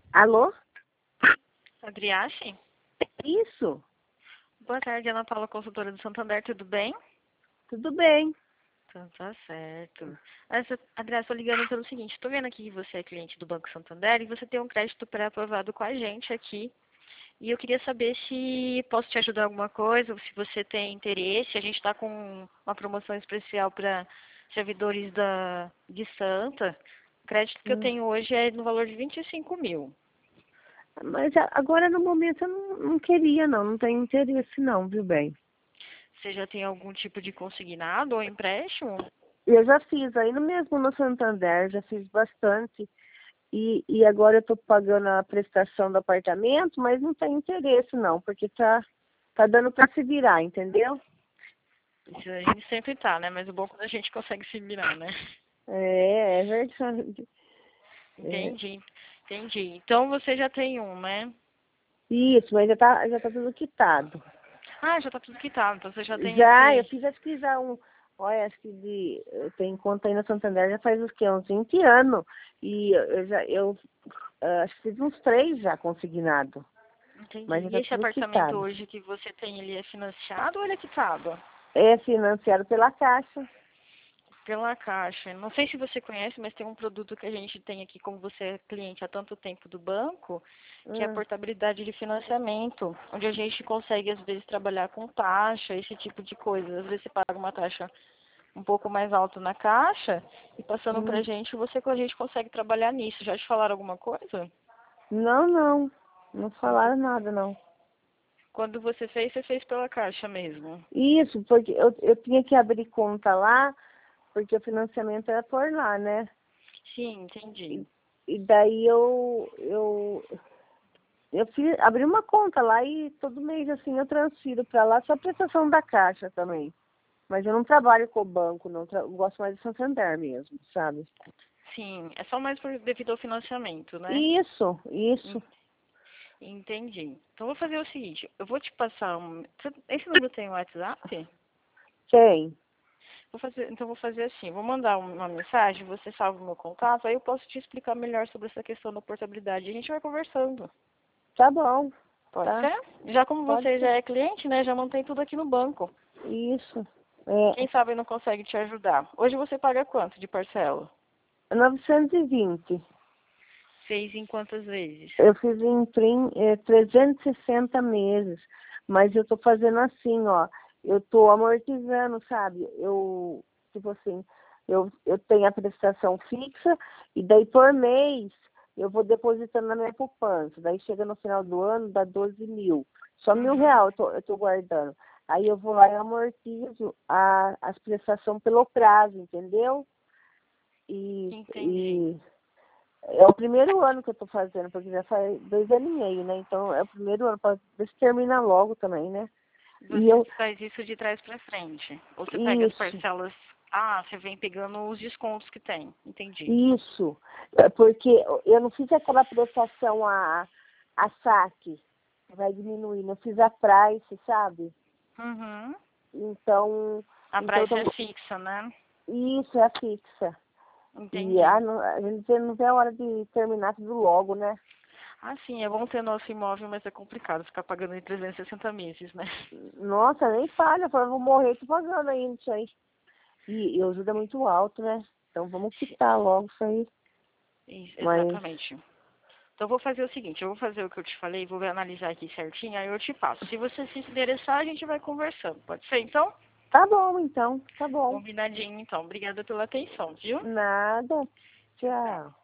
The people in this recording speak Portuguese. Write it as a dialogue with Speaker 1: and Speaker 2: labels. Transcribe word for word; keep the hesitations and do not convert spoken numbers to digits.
Speaker 1: Alô?
Speaker 2: Adriache?
Speaker 1: Isso,
Speaker 2: Boa tarde, Ana Paula, consultora do Santander, tudo bem?
Speaker 1: tudo bem.
Speaker 2: Então tá certo. Essa, Adriache, estou ligando pelo seguinte, estou vendo aqui que você é cliente do Banco Santander e você tem um crédito pré-aprovado com a gente aqui. E eu queria saber se posso te ajudar em alguma coisa, ou se você tem interesse. A gente está com uma promoção especial para servidores da, de Santa. O crédito que eu
Speaker 1: Hum,
Speaker 2: tenho hoje é no valor de vinte e cinco mil.
Speaker 1: Mas a- agora no momento eu não, não queria não, não tenho interesse não, viu bem?
Speaker 2: Você já tem algum tipo de consignado ou empréstimo?
Speaker 1: Eu já fiz aí no mesmo no Santander, já fiz bastante. E, e agora eu estou pagando a prestação do apartamento, mas não tenho interesse não, porque tá, tá dando para se virar, entendeu?
Speaker 2: Isso a gente sempre tá, né? Mas o bom é quando a gente consegue se virar, né?
Speaker 1: É, é verdade. É,
Speaker 2: Entendi, entendi. Então você já tem um, né?
Speaker 1: isso, mas já tá, já tá tudo quitado.
Speaker 2: Ah, já tá tudo quitado. Então você já tem
Speaker 1: Já, eu
Speaker 2: esse.
Speaker 1: fiz acho que já um. Olha, acho que de. Eu tenho conta aí na Santander já faz uns, quê? Uns vinte anos. E eu eu já, eu ah, acho que fiz uns três já consignado.
Speaker 2: Entendi.
Speaker 1: Mas já
Speaker 2: E
Speaker 1: tá
Speaker 2: esse
Speaker 1: tudo
Speaker 2: apartamento
Speaker 1: quitado.
Speaker 2: hoje que você tem, ele é financiado ou ele é quitado?
Speaker 1: É financiado pela Caixa.
Speaker 2: Pela Caixa. Não sei se você conhece, mas tem um produto que a gente tem aqui, como você é cliente há tanto tempo do banco, que é a
Speaker 1: Hum,
Speaker 2: portabilidade de financiamento, onde a gente consegue, às vezes, trabalhar com taxa, esse tipo de coisa. Às vezes você paga uma taxa um pouco mais alto na Caixa e passando pra
Speaker 1: hum.
Speaker 2: gente, você, a gente consegue trabalhar nisso. Já te falaram alguma coisa?
Speaker 1: Não, não. Não
Speaker 2: Ente-
Speaker 1: falaram nada, não.
Speaker 2: Quando você fez, você fez pela Caixa mesmo.
Speaker 1: Isso, porque eu, eu tinha que abrir conta lá, porque o financiamento era por lá, né?
Speaker 2: Sim, entendi.
Speaker 1: E, e daí eu, eu Eu fiz, abri uma conta lá e todo mês assim eu transfiro para lá só a prestação da Caixa também. Mas eu não trabalho com o banco, não tra- eu gosto mais de Santander mesmo, sabe?
Speaker 2: Sim, é só mais por, devido ao financiamento, né?
Speaker 1: Isso, isso.
Speaker 2: En- Entendi. Então, eu vou fazer o seguinte, eu vou te passar um... você- Esse número tem o WhatsApp?
Speaker 1: Tem.
Speaker 2: Vou fazer, então, eu vou fazer assim, vou mandar uma mensagem, você salva o meu contato, aí eu posso te explicar melhor sobre essa questão da portabilidade. A gente vai conversando.
Speaker 1: Tá bom,
Speaker 2: Pode
Speaker 1: tá?
Speaker 2: ser? Já como
Speaker 1: Pode
Speaker 2: você já
Speaker 1: ser.
Speaker 2: é cliente, né, já mantém tudo aqui no banco.
Speaker 1: Isso. É,
Speaker 2: Quem sabe não consegue te ajudar. Hoje você paga quanto de parcela?
Speaker 1: novecentos e vinte.
Speaker 2: Fez em quantas vezes?
Speaker 1: Eu fiz em trin- é, trezentos e sessenta meses, mas eu tô fazendo assim, ó. Eu tô amortizando, sabe? Eu, tipo assim, eu, eu tenho a prestação fixa e daí por mês eu vou depositando na minha poupança. Daí chega no final do ano, dá doze mil. Só mil
Speaker 2: Uhum.
Speaker 1: real eu tô, eu tô guardando. Aí eu vou lá e amortizo a, as prestações pelo prazo, entendeu? E,
Speaker 2: Entendi.
Speaker 1: e é o primeiro ano que eu tô fazendo, porque já faz dois anos e meio, né? Então é o primeiro ano, para ver se termina logo também, né? E
Speaker 2: Você
Speaker 1: eu,
Speaker 2: faz isso de trás para frente. Ou você pega as
Speaker 1: isso,
Speaker 2: parcelas. Ah, você vem pegando os descontos que tem. Entendi.
Speaker 1: isso, é porque eu não fiz aquela prestação a, a saque, que vai diminuindo, eu fiz a price, sabe?
Speaker 2: Uhum.
Speaker 1: Então,
Speaker 2: A
Speaker 1: então eu
Speaker 2: price é
Speaker 1: tô-
Speaker 2: fixa, né?
Speaker 1: isso é a fixa. E
Speaker 2: Entendi.
Speaker 1: ah, não, a gente não vê a hora de terminar tudo logo, né?
Speaker 2: Ah, sim, é bom ter nosso imóvel, mas é complicado ficar pagando em trezentos e sessenta meses, né?
Speaker 1: Nossa, nem falha, eu falei, vou morrer, tô pagando ainda isso aí. E, e o juros é muito alto, né? Então vamos
Speaker 2: Sim,
Speaker 1: quitar logo isso aí.
Speaker 2: ex-
Speaker 1: Mas
Speaker 2: exatamente. Então eu vou fazer o seguinte, eu vou fazer o que eu te falei, vou analisar aqui certinho, aí eu te passo. Se você se interessar, a gente vai conversando. Pode ser, então?
Speaker 1: tá bom, então. Tá bom.
Speaker 2: Combinadinho, então. Obrigada pela atenção, viu?
Speaker 1: Nada. Tchau.